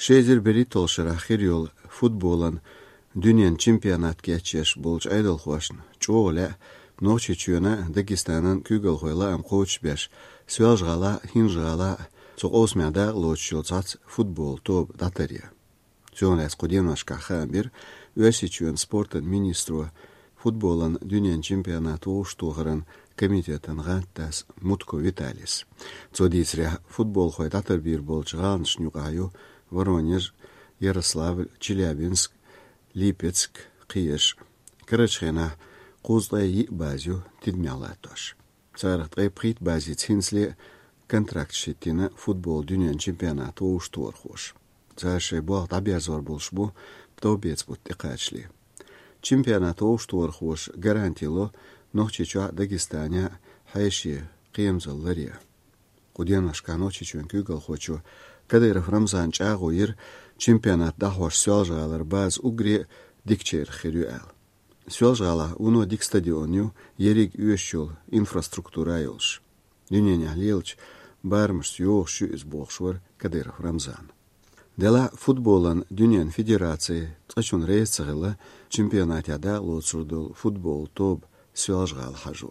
Шезер беритол шарахирюл футболан дünyen чемпионат кечеш болч айдал хвашн. Чооле ночи чуена Дагестанан күгел хойла ам коуч беш. Свелжгала, хинжгала, цоқос мяда лочилцац футбол топ датария. Цонес куденашка хамбир өси чуен спортын министру футболан дünyen чемпионат оштугырын комитетен гаттас Мутко Виталис. Цодисре футбол хой датар бир болчган шнюгаю Воронеж, Ярославль, Челябинск, Липецк, Киеш, Карачхена, Кузлай базю тидмялатош. Царат прит бази цинсли контракт шитина футбол дünyen чемпионат оштугырхош. Царшей бог табязор болшбу тобец буттикачли. Чемпионат оштугырхош гарантило нохчича Дагестания хайши қиемзаллария. Куденашка нохчичуен күгел хочу Кадыров Рамзан чагуир чемпионат дахош сёлжалар баз угри дикчер хирюэл. Сёлжала уно дик стадионю ериг үешчул инфраструктура юлш. Дюненя лилч бармш ёхшу из бохшвар Кадыров Рамзан. Дела футболан дюнен федерации цачун рейсцагыла чемпионатяда лоцурдул футбол топ сёлжал хажу.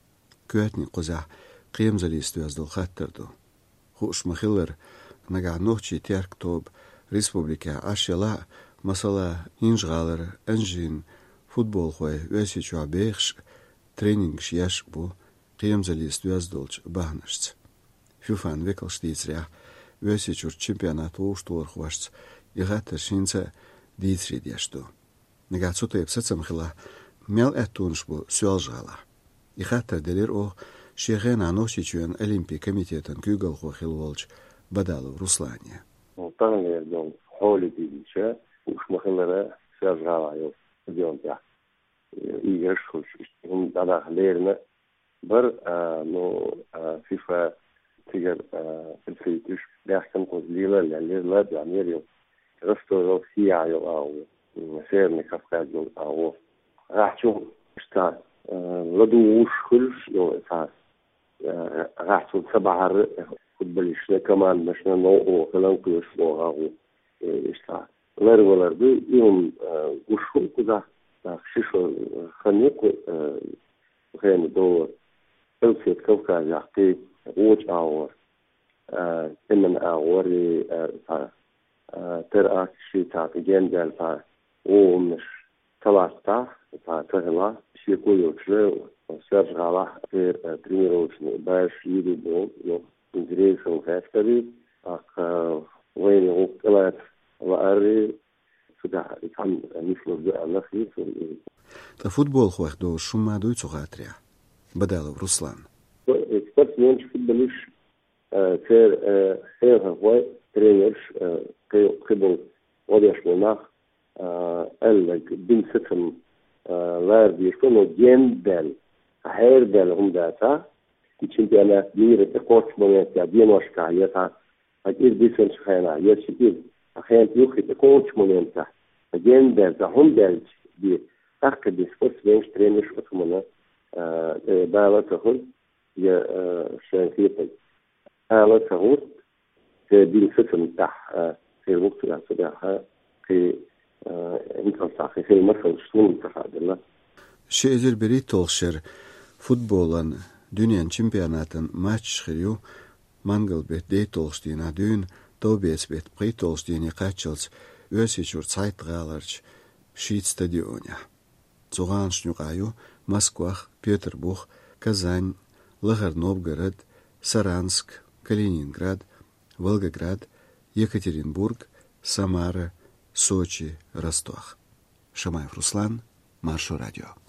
Куэтни коза қиемзалисту яздыл хаттырду. Хуш махиллар нага нохчи терк топ республика ашела масала инжгалар энжин футбол хой өси чуабехш тренинг шияш бу қиемзалисту яздылч бахнашц. Фюфан векалштицря өси чур чемпионат оштуар хвашц игатыр шинца дитри дешту. Нага цутайп сацамхила мел этунш бу сёлжала. Игатыр делер о шеген анохчи чуен олимпий комитетен күгел хохил волч بدالو روسلانيا. طبعاً يردون حولي ديشة وشمخلرة سيرجعوا يوم اليوم ده يرشوش هم دادا خليرنا بر نو فيفا تيجر الفيتوش داخل قزليلة اللي لا بيعمل يوم رفتوا روسيا يوم أو مسير نكافكاد يوم أو راح شو اشتغل لدوش كلش يوم إساس راح شو سبعة futbolistler كمان مشنا نوع كلام كلش نوعه إشتاق. لرولارد يوم وشو كذا شيشو خنيق خيم دو ألفيت كوكا يحكي ووج أور تمن أور ترى شيء تاك جندل تا ومش ثلاثة تا تهلا شيء كويوشة سيرج غلا في ترينيروشني باش يدو يوم интересом фактори, ах войны около варри сюда и там мисло за нахи. Та футбол хуах до шума до цугатря. Бадалов Руслан. Эксперт менш футболист цер хой тренер кыбыл одяшмонах эллек бин сетем ларди шоно гендел хайрдел умдата чемпионат мира такой момент я демошка я та один десять хана я сидел ахен юхи такой момент один да за хундел ди так как спортсмен тренер что мы дала тахун я шанфита ала тахун دي الفكرة بتاع في الوقت الأسبوع في إنترنت في مثل شلون تفاعلنا شيء بريت تولشر فوتبولان دنيا چمپيوناتن ماتش خريو مانگل بيت دي تولشتينا دون توبيس بيت بريت تولشتيني قاتشلز өсечур цайтгаларч шит стадионя. Цуганшнюкаю, Москвах, Петербург, Казань, Лагар-Новгород, Саранск, Калининград, Волгоград, Екатеринбург, Самара, Сочи, Ростов. Шамаев Руслан, Маршу радио.